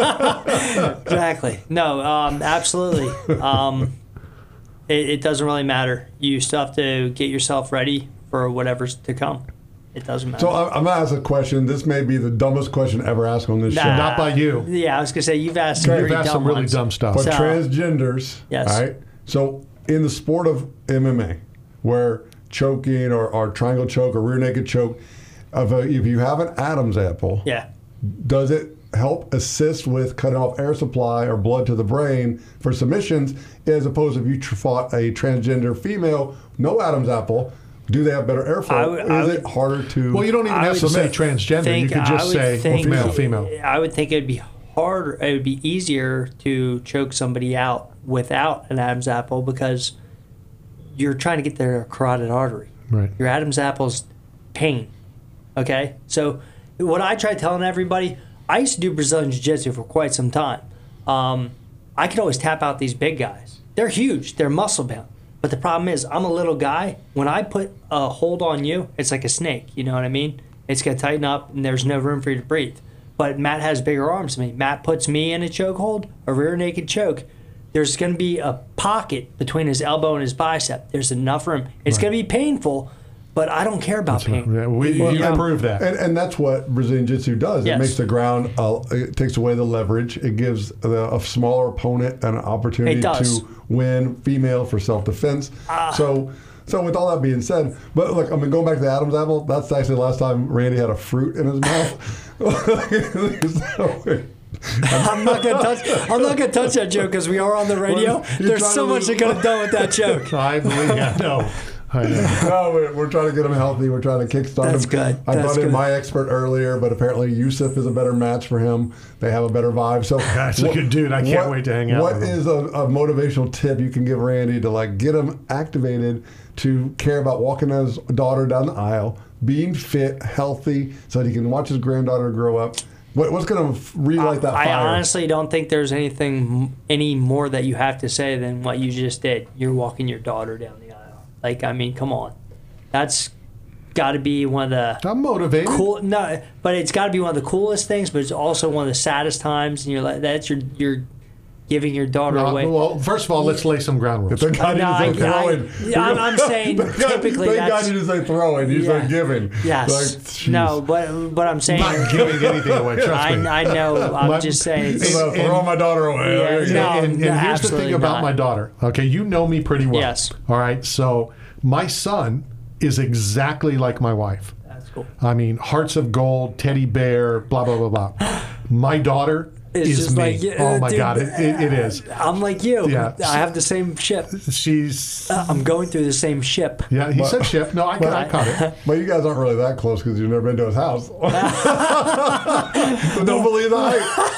Exactly. No, um, absolutely. Um, it, it doesn't really matter. You still have to get yourself ready for whatever's to come. It doesn't matter. So I- I'm gonna ask a question. This may be the dumbest question ever asked on this Nah. show. Not by you. Yeah, I was gonna say you've asked some You've very asked dumb some really ones. dumb stuff. But So- transgenders, Yes. all right? So in the sport of M M A, where choking or, or triangle choke or rear naked choke, of a, if you have an Adam's apple, Yeah. does it help assist with cutting off air supply or blood to the brain for submissions, as opposed to if you tr- fought a transgender female, no Adam's apple? Do they have better airflow? I would- I Is would- it harder to? Well, you don't even I have to would say think- transgender. You think- could I just would say think- male, female. I would think it'd be harder. It would be easier to choke somebody out without an Adam's apple because you're trying to get their carotid artery. Right. Your Adam's apple's pain. Okay? So what I try telling everybody, I used to do Brazilian Jiu-Jitsu for quite some time. Um, I could always tap out these big guys. They're huge. They're muscle bound. But the problem is, I'm a little guy. When I put a hold on you, it's like a snake. You know what I mean? It's going to tighten up, and there's no room for you to breathe. But Matt has bigger arms than me. Matt puts me in a chokehold, a rear naked choke. There's going to be a pocket between his elbow and his bicep. There's enough room. It's right. going to be painful, but I don't care about that's pain. Right. We, well, you can prove that. And, and that's what Brazilian Jiu-Jitsu does. Yes. It makes the ground, uh, it takes away the leverage. It gives the, a smaller opponent an opportunity to win, female for self-defense. Uh, so so with all that being said, but look, I mean, going back to the Adam's apple, that's actually the last time Randy had a fruit in his mouth. I'm not gonna touch. I'm not gonna touch that joke because we are on the radio. There's so much that could have done with that joke. I believe. Yeah, no. no, we're, we're trying to get him healthy. We're trying to kickstart That's him. Good. I That's brought good. in my expert earlier, but apparently Yusuf is a better match for him. They have a better vibe. So that's a good dude. I can't what, wait to hang out. What with him. is a, a motivational tip you can give Randy to like get him activated to care about walking his daughter down the aisle, being fit, healthy, so that he can watch his granddaughter grow up? What, what's going to relight that I fire? I honestly don't think there's anything any more that you have to say than what you just did. You're walking your daughter down the aisle. Like, I mean, come on. That's got to be one of the I'm motivated. Cool, no, but it's got to be one of the coolest things. But it's also one of the saddest times. And you're like, that's your you're giving your daughter No, away. well, first of all, let's lay some ground rules. Thank God No, you didn't say I- throwing. I- I'm- I'm saying Thank God- typically Thank God that's- you didn't say throwing. You Yeah. said giving. Yes. Like, jeez. no, but but I'm saying I'm not giving anything away. Trust I, me. I know. I'm My- just saying. It's about throwing my daughter away. Yeah, There you go. no, and, and no, here's the absolutely thing about not. my daughter. Okay, you know me pretty well. Yes. All right. So my son is exactly like my wife. That's cool. I mean, hearts of gold, teddy bear, blah blah blah blah. My daughter It's is just me. like, yeah, oh my dude, God, it, it, it is. I'm like you. Yeah. I have the same ship. She's. Uh, I'm going through the same ship. Yeah, he But- said ship. No, I, but- I caught it. But you guys aren't really that close because you've never been to his house. So don't believe the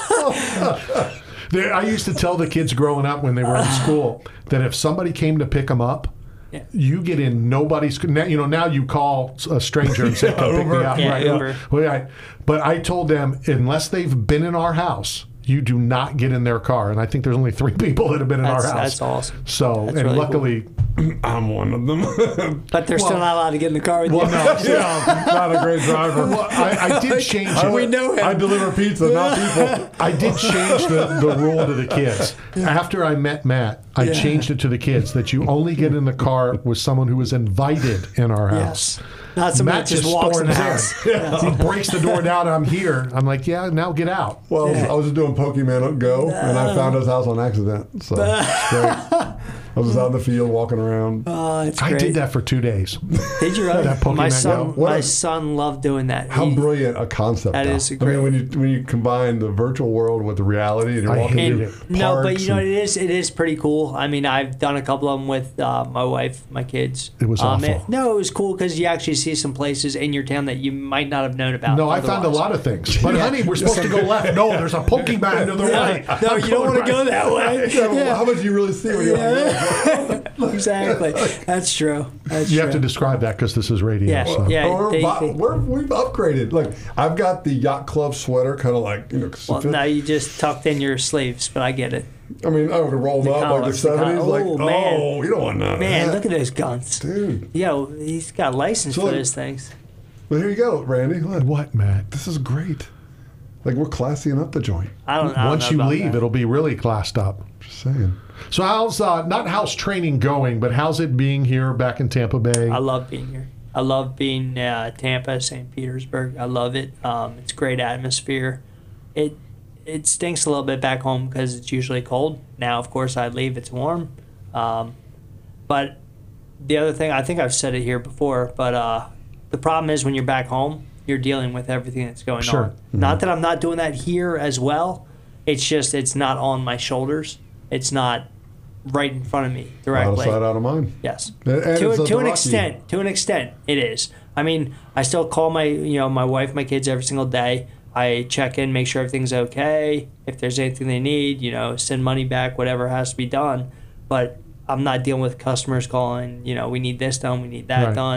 hype. There, I used to tell the kids growing up when they were in school that if somebody came to pick them up, Yeah. you get in nobody's. Now, you know, now you call a stranger and say, "Come pick me Uber. up." Yeah, right? Uber. Well, yeah. But I told them unless they've been in our house, you do not get in their car. And I think there's only three people that have been in That's, our house. that's awesome. So, That's and really luckily, I'm one of them. But they're still Well- not allowed to get in the car with well, you. no, yeah, I'm not a great driver. well, I, I did change I, it. We know him. I deliver pizza, not people. I did change the, the rule to the kids. After I met Matt, I Yeah. changed it to the kids that you only get in the car with someone who is invited in our house. Yes. Not somebody Matt that just walks in the storms house. in. He breaks the door down. I'm here. I'm like, yeah, now get out. Well, I was just doing Pokemon Go, and I found his house on accident. So it's great. I was just out in the field walking around. Oh, it's I great. did that for two days. Did you really? That Pokemon My Go. son, What my a- son loved doing that. How He- brilliant a concept! That though. is a I great- mean, when you when you combine the virtual world with the reality, and you're I walking hated through it. parks No, but you know and- it is. It is pretty cool. I mean, I've done a couple of them with uh, my wife, my kids. It was um, awful. no, it was cool because you actually see some places in your town that you might not have known about. No, I found a otherwise. lot of things. But honey, we're supposed to go left. No, there's a Pokemon to the right. No, you don't want to go that way. Yeah, well, Yeah. how much do you really see when you're Yeah. Exactly. That's true. That's You true. have to describe that because this is radio. Yeah, so. yeah. We're, they- vi- they- we're, we've upgraded. Like I've got the yacht club sweater, kind of like you know. Well, sophi- no, you just tucked in your sleeves, but I get it. I mean, I would roll them The up like the collars, the collar. seventies. Like, Oh, man. oh, you don't want none of Man, that. look at those guns. dude. Yo, he's got a license So for look- those things. Well, here you go, Randy. Look, What, Matt? this is great. Like we're classying up the joint. I don't, I don't Once know you about leave, that. it'll be really classed up. Just saying. So how's uh, not how's training going, but how's it being here back in Tampa Bay? I love being here. I love being uh, Tampa, Saint Petersburg. I love it. Um, it's a great atmosphere. It it stinks a little bit back home because it's usually cold. Now, of course, I leave, it's warm. Um, but the other thing, I think I've said it here before, but uh, the problem is when you're back home, you're dealing with everything that's going Sure. on. Mm-hmm. Not that I'm not doing that here as well. It's just it's not on my shoulders. It's not right in front of me Out directly. of sight, out of mind. Yes. And- and to it's a to an Rocky. extent, to an extent, it is. I mean, I still call my you know my wife, my kids every single day. I check in, make sure everything's okay. If there's anything they need, you know, send money back, whatever has to be done. But I'm not dealing with customers calling. You know, we need this done, we need that Right. done.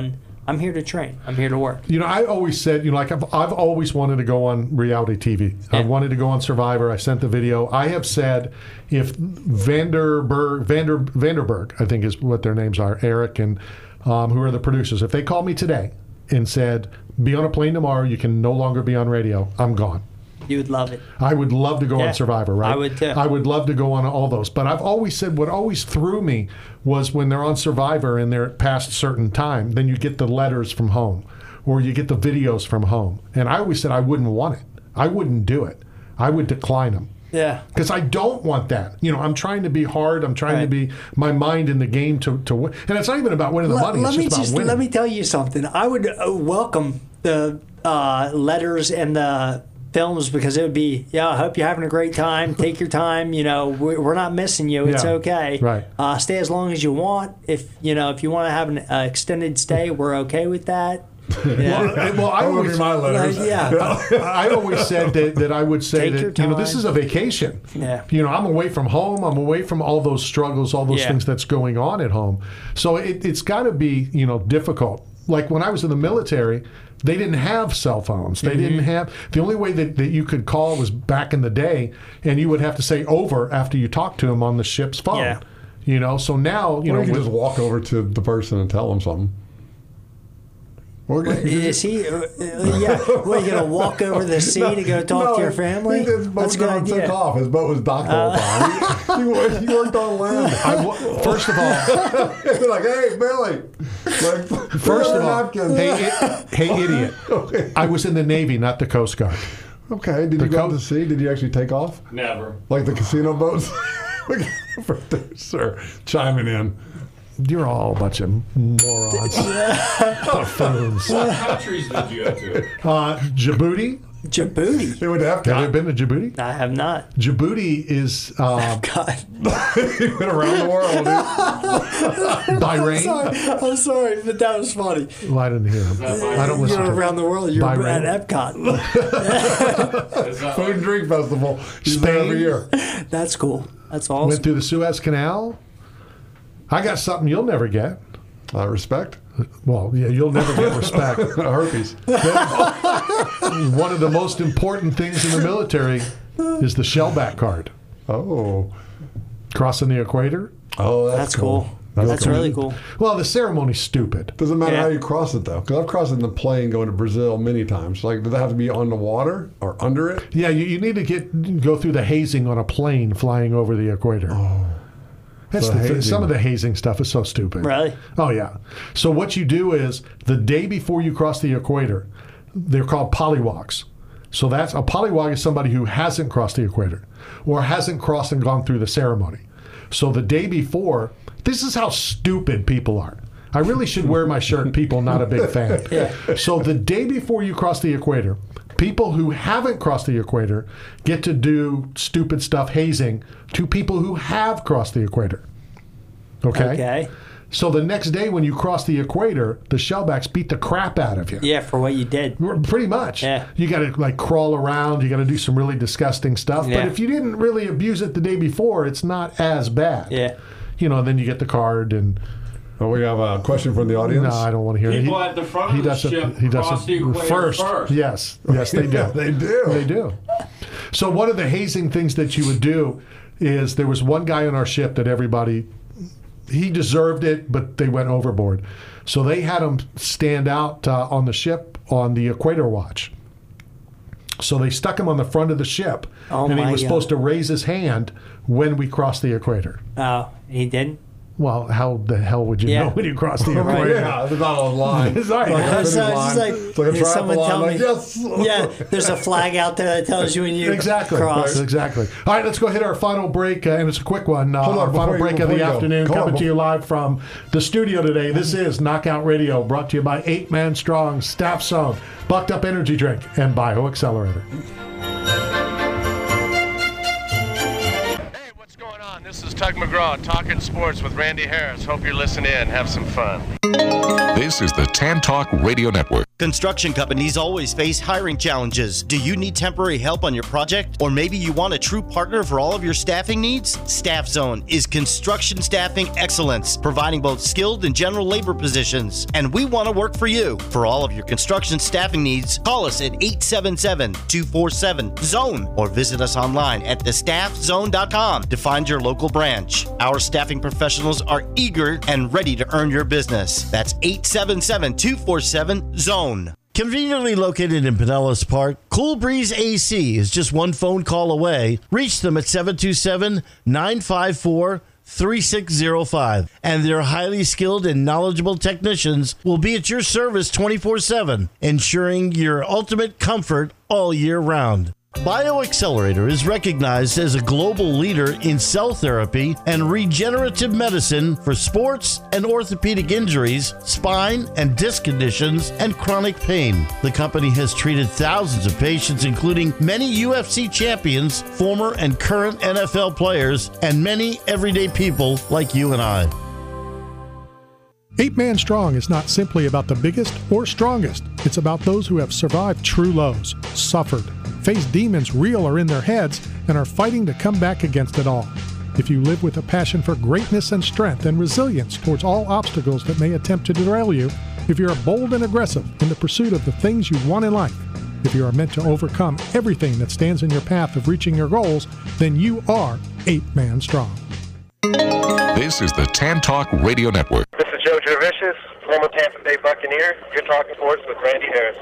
I'm here to train. I'm here to work. You know, I always said, you know, like I've, I've always wanted to go on reality T V. Yeah. I wanted to go on Survivor. I sent the video. I have said if Vanderberg, Vander, Vanderberg, I think is what their names are, Eric and um, who are the producers, if they called me today and said, be on a plane tomorrow, you can no longer be on radio, I'm gone. You would love it. I would love to go yeah, on Survivor, right? I would too. I would love to go on all those. But I've always said what always threw me was when they're on Survivor and they're past a certain time, then you get the letters from home or you get the videos from home. And I always said I wouldn't want it. I wouldn't do it. I would decline them. Yeah. Because I don't want that. You know, I'm trying to be hard. I'm trying right. to be my mind in the game to, to win. And it's not even about winning the let, money. Let it's me just about just, winning. Let me tell you something. I would uh, welcome the uh, letters and the films because it would be, yeah, I hope you're having a great time. Take your time. You know, we're not missing you. It's yeah, okay. Right. Uh, stay as long as you want. If you know, if you want to have an uh, extended stay, we're okay with that. Yeah. well, well, I always, my letters. Like, yeah. I always said that, that I would say Take that you know this is a vacation. Yeah. You know, I'm away from home. I'm away from all those struggles, all those yeah. things that's going on at home. So it, it's got to be you know difficult. Like when I was in the military, they didn't have cell phones. They mm-hmm. didn't have the only way that, that you could call was back in the day, and you would have to say over after you talked to them on the ship's phone. Yeah. You know, so now you or know you can with, just walk over to the person and tell them something. Well, is he? Uh, yeah. Well, you gonna walk over the sea no, to go talk no, to your family? He, his boat That's a good idea. took off. His boat was docked the whole time. He, he, he worked on land. I, first of all, they're like, "Hey, Billy." Like, first of all, hey, it, hey, idiot! Okay. I was in the Navy, not the Coast Guard. Okay. Did the you go co- out to sea? Did you actually take off? Never. Like the casino boats? Sir, chiming in. You're all a bunch of morons. Buffoons. What countries did you go to? Uh, Djibouti. Djibouti. They would have Have you been to Djibouti? I have not. Djibouti is. Uh, God. He went around the world, dude. Bahrain. I'm sorry. I'm sorry, but that was funny. Well, I didn't hear him. I don't listen You're to around the world. You're Bahrain. at Epcot. Food and Drink Festival. He's there every year. That's cool. That's awesome. Went through the Suez Canal. I got something you'll never get. Uh, respect? Well, yeah, you'll never get respect. Herpes. One of the most important things in the military is the shellback card. Oh. Crossing the equator. Oh, that's, that's cool. cool. That's, that's cool. really cool. Well, the ceremony's stupid. Doesn't matter yeah. how you cross it, though. Because I've crossed it in the plane going to Brazil many times. Like, does that have to be on the water or under it? Yeah, you, you need to get go through the hazing on a plane flying over the equator. Oh. That's So the, hazing. some of the hazing stuff is so stupid. Really? Oh, yeah. So what you do is the day before you cross the equator, they're called polywalks. So that's a polywog is somebody who hasn't crossed the equator or hasn't crossed and gone through the ceremony. So the day before, this is how stupid people are. I really should wear my shirt, people not a big fan. Yeah. So the day before you cross the equator, people who haven't crossed the equator get to do stupid stuff, hazing, to people who have crossed the equator. Okay? Okay. So the next day when you cross the equator, the shellbacks beat the crap out of you. Yeah, for what you did. Pretty much. Yeah. You got to like crawl around. You got to do some really disgusting stuff. Yeah. But if you didn't really abuse it the day before, it's not as bad. Yeah. You know, then you get the card and. Oh, we have a question from the audience. No, I don't want to hear it. People He- at the front he of the doesn't- ship he cross doesn't- the equator first. first. Yes, yes, they do. Yeah, they do. They do. So one of the hazing things that you would do is there was one guy on our ship that everybody, he deserved it, but they went overboard. So they had him stand out uh, on the ship on the equator watch. So they stuck him on the front of the ship, Oh and he my was God. supposed to raise his hand when we crossed the equator. Oh, he didn't? Well, how the hell would you Yeah. know when you cross the Right. equator? Yeah, it's not on line. It's like- Like a That's finish so- line. it's like, It's like a if someone triathlon, tell like, me, yes. yeah, there's a flag out there that tells you when you Exactly. cross. Exactly. All right, let's go hit our final break, uh, and it's a quick one. Uh, Hold on, our final before you- break of before the you go. afternoon, Hold on, coming to before- you live from the studio today. This is Knockout Radio, brought to you by Eight Man Strong, Staff Zone, Bucked Up Energy Drink, and Bio Accelerator. This is Tug McGraw talking sports with Randy Harris. Hope you're listening in. Have some fun. This is the Tan Talk Radio Network. Construction companies always face hiring challenges. Do you need temporary help on your project? Or maybe you want a true partner for all of your staffing needs? Staff Zone is construction staffing excellence, providing both skilled and general labor positions. And we want to work for you. For all of your construction staffing needs, call us at eight seven seven, two four seven, zone or visit us online at the staff zone dot com to find your local branch. Our staffing professionals are eager and ready to earn your business. That's eight seven seven, two four seven, zone. Conveniently located in Pinellas Park, Cool Breeze A C is just one phone call away. Reach them at seven two seven, nine five four, three six zero five, and their highly skilled and knowledgeable technicians will be at your service twenty-four seven, ensuring your ultimate comfort all year round. BioAccelerator is recognized as a global leader in cell therapy and regenerative medicine for sports and orthopedic injuries, spine and disc conditions, and chronic pain. The company has treated thousands of patients, including many U F C champions, former and current N F L players, and many everyday people like you and I. Eight Man Strong is not simply about the biggest or strongest. It's about those who have survived true lows, suffered, faced demons real or in their heads, and are fighting to come back against it all. If you live with a passion for greatness and strength and resilience towards all obstacles that may attempt to derail you, if you're bold and aggressive in the pursuit of the things you want in life, if you are meant to overcome everything that stands in your path of reaching your goals, then you are Eight Man Strong. This is the Tan Talk Radio Network. This is Joe Gervicius, former Tampa Bay Buccaneer. You're talking sports with Randy Harris.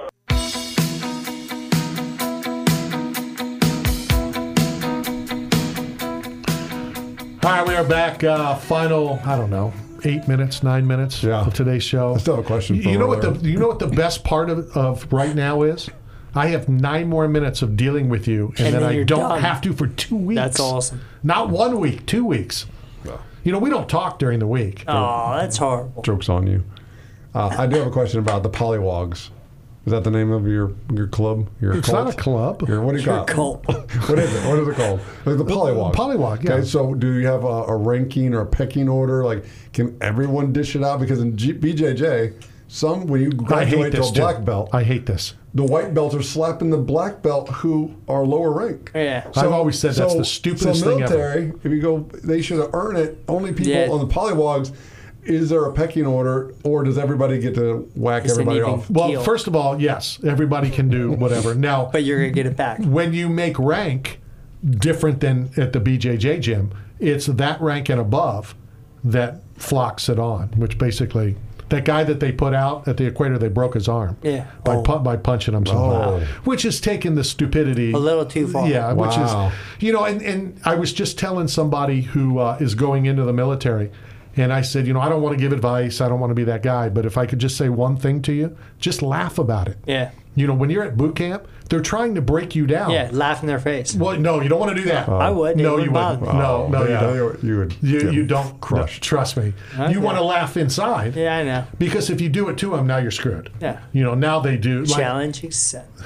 All right, we are back. Uh, final, I don't know, eight minutes, nine minutes yeah. of today's show. I still have a question. You, you know what the you know what the best part of, of right now is? I have nine more minutes of dealing with you, and, and then, then I don't done. have to for two weeks. That's awesome. Not one week, two weeks. No. You know, we don't talk during the week. Oh, that's horrible. Joke's on you. Uh, I do have a question about the Polywogs. Is that the name of your your club? Your it's cult? not a club. Your, what do you Your call cult. What is it? What is it called? Like the Polywog. Polywog, yeah. Okay, so do you have a, a ranking or a pecking order? Like, can everyone dish it out? Because in G- B J J, some when you I hate graduate to this a too. black belt, I hate this. the white belts are slapping the black belt who are lower rank. Yeah. I've always said that's so, the stupidest so thing ever. military, if you go, they should earn it. Only people Yeah. on the Polywogs. Is there a pecking order, or does everybody get to whack It's an everybody even off? Well, Deal. first of all, yes, everybody can do whatever. Now, But you're going to get it back. when you make rank different than at the B J J gym, it's that rank and above that flocks it on, which basically that guy that they put out at the equator, they broke his arm. Yeah. By, Oh. pu- by punching him so Oh. hard, which is taking the stupidity A little too far. Yeah, which Wow. is, you know, and, and I was just telling somebody who uh, is going into the military, and I said, you know, I don't want to give advice, I don't want to be that guy, but if I could just say one thing to you, just laugh about it. Yeah. You know, when you're at boot camp, they're trying to break you down. Yeah, laugh in their face. Well, no, you don't want to do that. I would. It No, you wouldn't bother wouldn't. me. No, no, you yeah, don't. You, you would. You, get you don't crushed. no, trust me. Okay. You want to laugh inside. Yeah, I know. Because if you do it to them, now you're screwed. Yeah. You know, now they do. Like, Challenge accepted.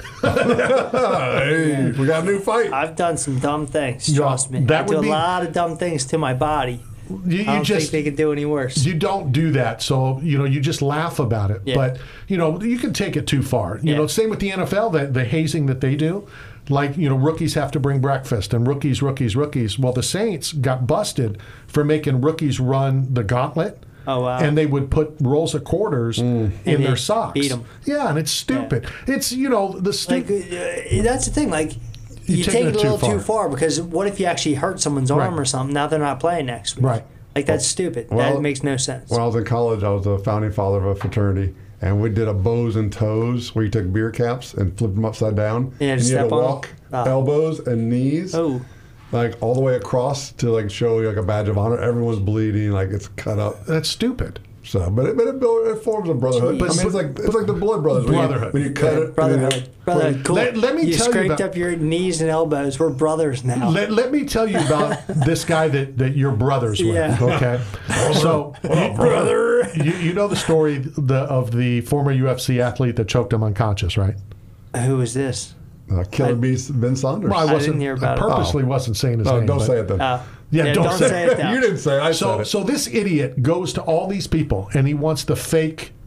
Hey, we got a new fight. I've done some dumb things. Yeah, Trust me. that I do would a be- lot of dumb things to my body. you, you I don't just think they could do any worse. you don't do that, so you know you just laugh about it. Yeah. But you know you can take it too far. You Yeah. know, same with the N F L, the, the hazing that they do. Like, you know, rookies have to bring breakfast, and rookies, rookies, rookies. Well, the Saints got busted for making rookies run the gauntlet. Oh, wow. And they would put rolls of quarters in And their they socks. beat 'em. Yeah, and it's stupid. It's, you know, the Like, stupid. uh, that's the thing. Like, You're you taking take it it a too little far. too far because what if you actually hurt someone's arm Right. or something? Now they're not playing next week. Right. Like, that's stupid. Well, that makes no sense. When I was in college, I was a founding father of a fraternity, and we did a bows and toes where you took beer caps and flipped them upside down. Yeah, and you had step to on 'em. walk Ah. elbows and knees. Oh. Like all the way across to like show you like a badge of honor. Everyone's bleeding, like it's cut up. That's stupid. So, but it, but it, build- it forms a brotherhood. But- I mean, it's like it's like the blood brothers. when you- Brotherhood. When you, cut Yeah, it, brotherhood. Brotherhood. Cool. Let- let me you tell you scraped about- up your knees and elbows. We're brothers now. Let, let me tell you about this guy that, that you're brothers with. Yeah. Okay, so you, brother. you, you know the story the, of the former U F C athlete that choked him unconscious, right? Who is this? Uh, Killer Beast Ben Saunders. Well, I I wasn't didn't hear about I it. purposely wasn't saying his No, name. don't but- say it then. Oh. Yeah, Yeah, don't, don't say, say it. it now. You didn't say it. I So, said it. so this idiot goes to all these people and he wants to fake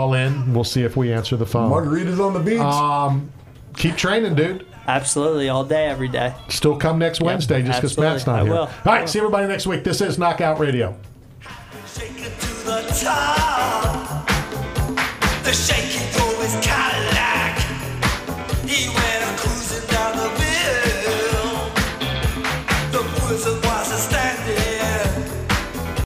call in. We'll see if we answer the phone. Margaritas on the beach. Um, keep training, dude. Absolutely, all day, every day. Still come next Yep, Wednesday just because absolutely. Matt's not I here. will. All right, I see everybody next week. This is Knockout Radio. The top, the shaking.